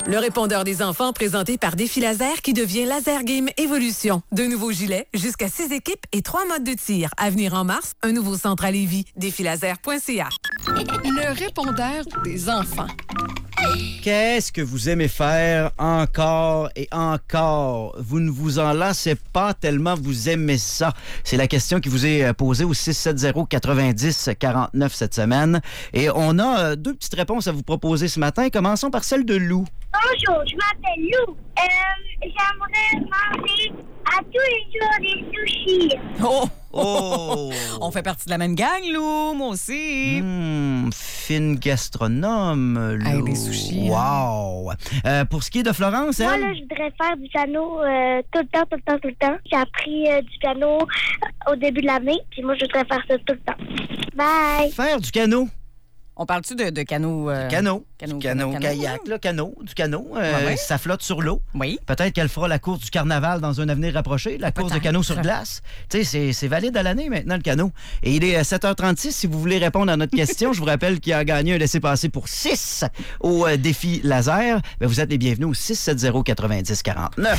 Le répondeur des enfants présenté par Défi Laser qui devient Laser Game Evolution. 2 nouveaux gilets, jusqu'à 6 équipes et 3 modes de tir. À venir en mars, un nouveau centre à Lévis. Défilaser.ca. Le répondeur des enfants. Qu'est-ce que vous aimez faire encore et encore? Vous ne vous en lassez pas tellement vous aimez ça. C'est la question qui vous est posée au 670-90-49 cette semaine. Et on a 2 petites réponses à vous proposer ce matin. Commençons par celle de Lou. Bonjour, je m'appelle Lou. J'aimerais manger à tous les jours des sushis. Oh! Oh! On fait partie de la même gang, Lou, moi aussi. Fine gastronome, Lou. Hey, des sushis. Wow! Pour ce qui est de Florence, Moi, elle? là, je voudrais faire du piano tout le temps. J'ai appris du piano au début de l'année, puis moi, je voudrais faire ça tout le temps. Bye! Faire du canot. On parle-tu de canot? Canot. Canot, Kayak, là, canot, du canot. Ouais. Ça flotte sur l'eau. Oui. Peut-être qu'elle fera la course du carnaval dans un avenir rapproché, la course de canot sur glace. Tu sais, c'est valide à l'année maintenant, le canot. Et il est 7h36. Si vous voulez répondre à notre question, je vous rappelle qu'il a gagné un laissez-passer pour 6 au défi laser. Bien, vous êtes les bienvenus au 670-90-49.